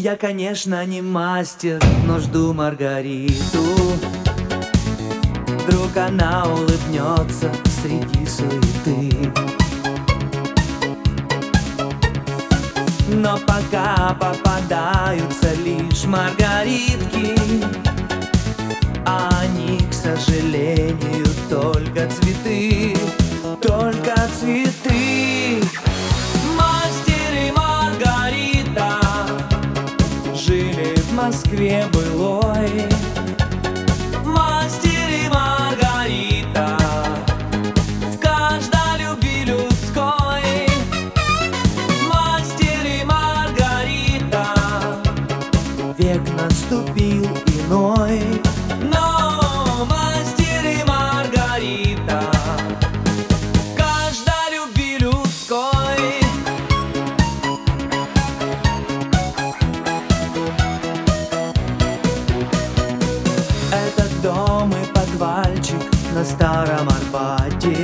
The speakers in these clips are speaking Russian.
Я, конечно, не мастер, но жду Маргариту. Вдруг она улыбнется среди суеты. Но пока попадаются лишь маргаритки, а они, к сожалению, только цветы, только цветы. Мастер и Маргарита жили в Москве былой. Мастер и Маргарита в каждой любви людской. Мастер и Маргарита, век наступил иной. Но мастер и Маргарита в каждой любви людской. Этот дом и подвальчик на Старом Арбате,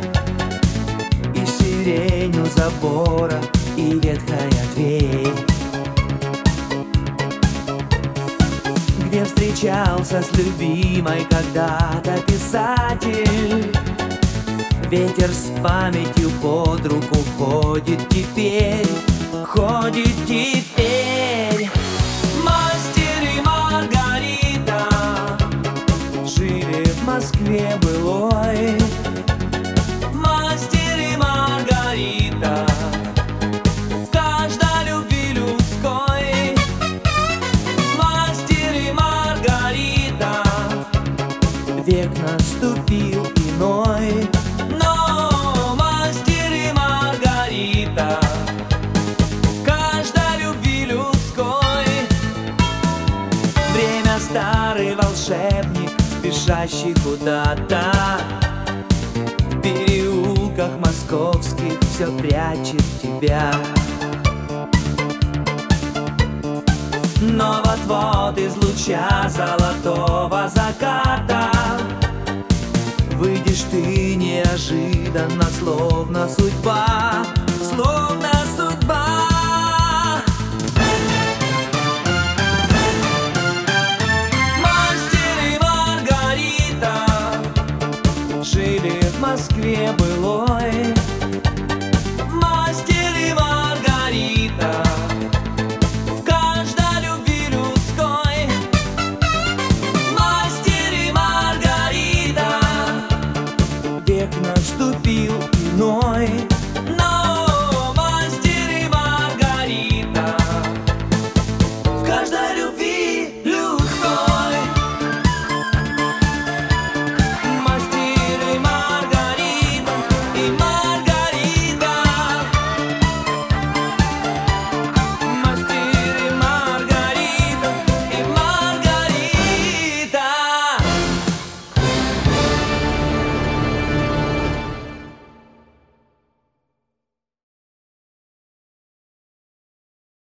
и сирень у забора, и ветхая дверь, где встречался с любимой когда-то писатель. Ветер с памятью под руку ходит теперь, ходит теперь. Мастер и Маргарита жили в Москве былой. Мастер и Маргарита в каждой любви людской. Мастер и Маргарита, век наступил иной. Но мастер и Маргарита в каждой любви людской. Время старый волшебник, спешащий куда-то. В переулках московских все прячет тебя. Но вот-вот из луча золотого заката выйдешь ты неожиданно, словно судьба, словно